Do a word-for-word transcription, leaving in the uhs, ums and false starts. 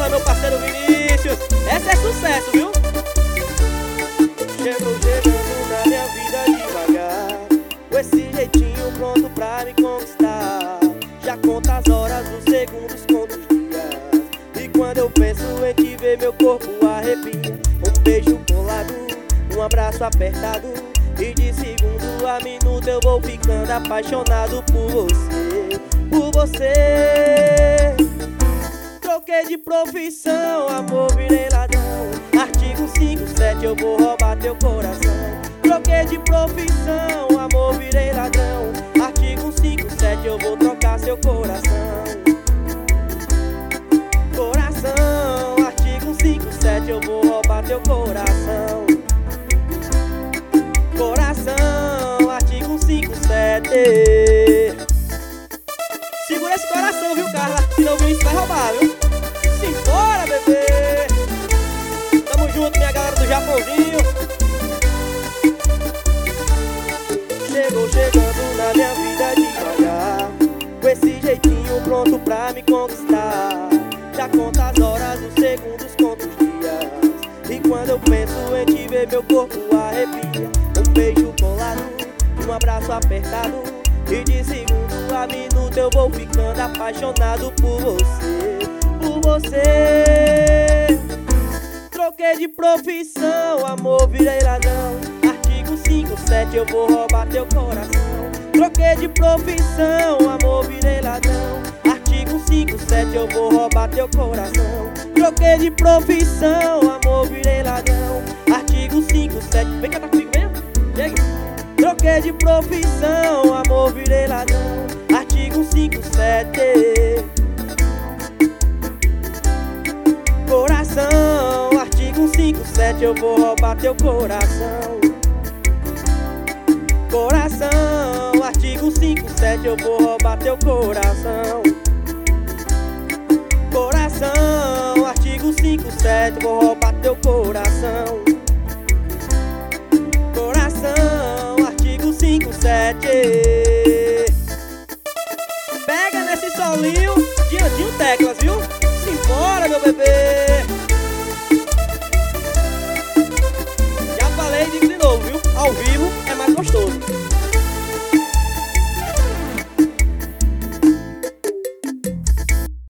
meu parceiro Vinícius. Essa é sucesso, viu? Chegou chegando na minha vida devagar, com esse jeitinho pronto pra me conquistar. Já conta as horas, os segundos, conta os dias. E quando eu penso em te ver, meu corpo arrepia. Um beijo colado, um abraço apertado, e de segundo a minuto eu vou ficando apaixonado por você, por você. Troquei de profissão, amor, virei ladrão. Artigo cinco sete, eu vou roubar teu coração. Troquei de profissão, amor, virei ladrão. Artigo cinco sete, eu vou trocar seu coração. Coração, artigo cinco sete, eu vou roubar teu coração. Coração, artigo cinco sete. Segura esse coração, viu, Carla? Senão o Vinícius vai roubar, viu? Simbora, bebê! Tamo junto, minha galera do Japãozinho. Chegou chegando na minha vida devagar, com esse jeitinho pronto pra me conquistar. Já conta as horas, os segundos, conta os dias. E quando eu penso em te ver, meu corpo arrepia. Um beijo colado, um abraço apertado, e de segundo a minuto eu vou ficando apaixonado por você, por você. Troquei de profissão, amor, virei ladrão. Artigo cinco sete, eu vou roubar teu coração. Troquei de profissão, amor, virei ladrão. Artigo cinco sete, eu vou roubar teu coração. Troquei de profissão, amor, virei ladrão. Artigo cinco sete, vem cantar comigo mesmo? Chega. Troquei de profissão, amor, virei ladrão. Artigo cinco sete. Coração, artigo cinco sete, eu vou roubar teu coração. Coração, artigo cinco sete, eu vou roubar teu coração. Coração, artigo cinco sete, vou roubar teu coração. Coração, artigo cinco sete. Pega nesse solinho, Diandinho Teclas, viu? Simbora, meu bebê!